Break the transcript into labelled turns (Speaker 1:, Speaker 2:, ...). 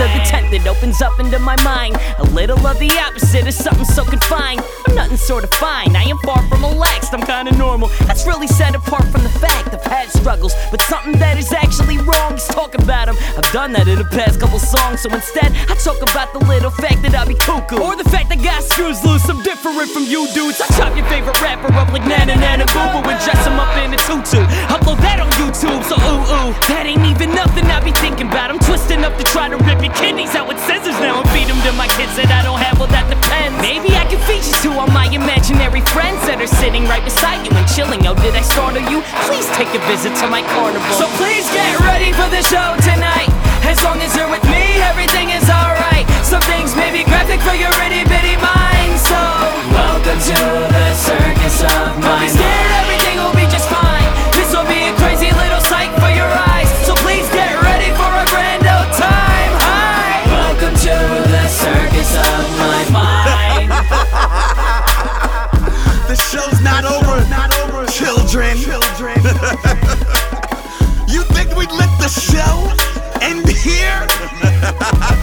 Speaker 1: to the 10th, it opens up into my mind. A little of the opposite is something so confined. I'm nothing sort of fine, I am far from relaxed, I'm kinda normal. That's really set apart from the fact I've had struggles, but something that is actually wrong is talk about them. I've done that in the past couple songs, so instead I talk about the little fact that I be cuckoo, or the fact I got screws loose. I'm different from you dudes. I chop your favorite rapper up like Nana Nana Boo Boo and dress him up in a tutu. Upload that on YouTube, so ooh, that ain't even nothing I be thinking about. I'm twisting up to try to rip your kidneys out with scissors now and feed them to my kids that I don't have, well that depends. Maybe I can feature two on my imaginary friends that are sitting right beside you and chilling. Oh, did I startle you? Please take a visit to my carnival. So please get ready for the show tonight. As long as you're with me, everything is alright. Some things may be graphic for your itty bitty mind, so welcome to the circus of mind. Don't be scared, everything will be just fine. This will be a crazy little sight for your eyes, so please get ready for a grand old time. Hi, welcome to the circus of my mind.
Speaker 2: The show's not over, children. You think we'd let the show end here?